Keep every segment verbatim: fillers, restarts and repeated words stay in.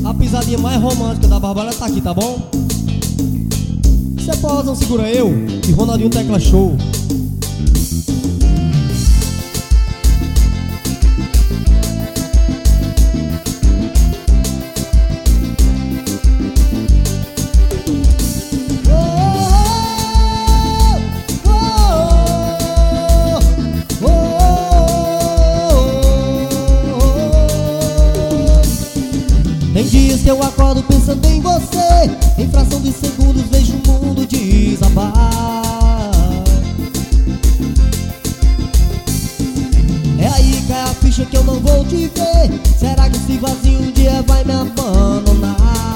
A pisadinha mais romântica da Barbara tá aqui, tá bom? Cê pode, não segura eu e Ronaldinho Tecla Show. Tem dias que eu acordo pensando em você, em fração de segundos vejo o mundo desabar. É aí que cai a ficha que eu não vou te ver. Será que esse vazio um dia vai me abandonar?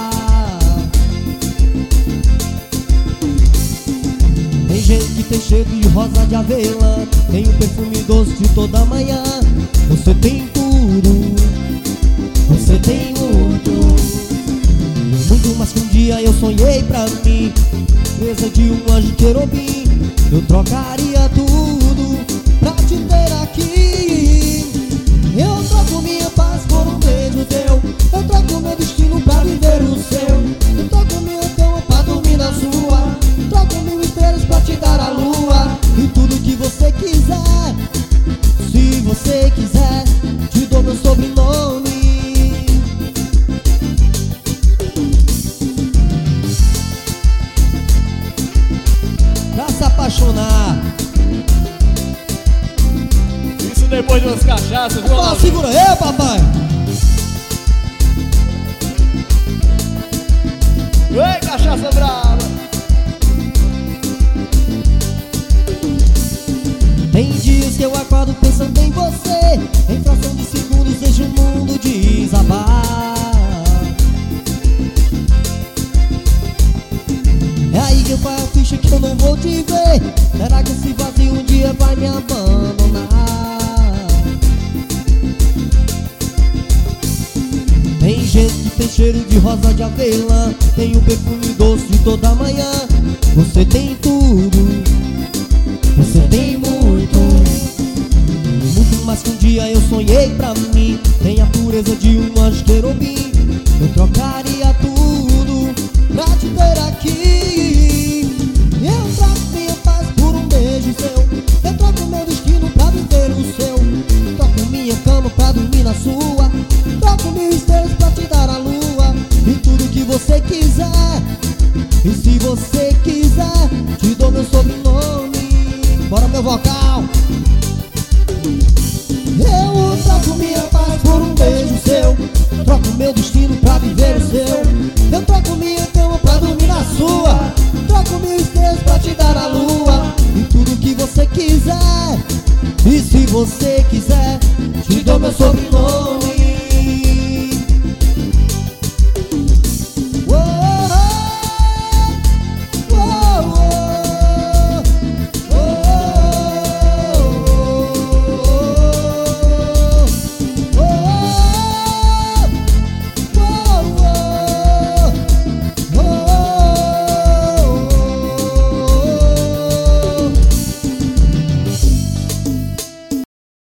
Tem gente que tem cheiro de rosa de avelã, tem o perfume doce de toda manhã. Você tem tudo, você tem muito, muito mais que um dia eu sonhei pra mim. Presa de um anjo querubim, eu trocaria tudo pra te ter aqui. Eu troco minha paz por um beijo teu, eu troco meu destino pra viver o seu. Eu troco minha cama pra dormir na sua, troco mil estrelas pra te dar a lua. E tudo que você quiser, se você quiser, te dou meu sobrenome. Apaixonar. Isso depois de umas cachaças, viu? Opa, segura aí, papai. Ei, cachaça brava. Tem dias que eu acordo pensando em você, em fração de segundos vejo o mundo desabar. É aí que eu faço a ficha que eu não vou te ver. Será que esse vazio um dia vai me abandonar? Tem gente que tem cheiro de rosa de avelã, tem o perfume doce de toda manhã. Você tem tudo, você tem muito, muito mais que um dia eu sonhei pra mim. Tem a pureza de um anjo querubim, eu trocaria tudo pra te ter aqui. Eu troco minha paz por um beijo seu, eu troco meu destino pra viver o seu. Troco minha cama pra dormir na sua, troco mil estrelas pra te dar a lua. E tudo que você quiser, e se você quiser, te dou meu sobrenome. Bora meu vocal. Eu troco minha paz por um beijo seu, troco meu destino pra viver o seu. Eu troco minha cama pra dormir na sua, troco mil estrelas pra te dar a lua. E tudo que você quiser, e se você quiser, te dou meu sobrenome.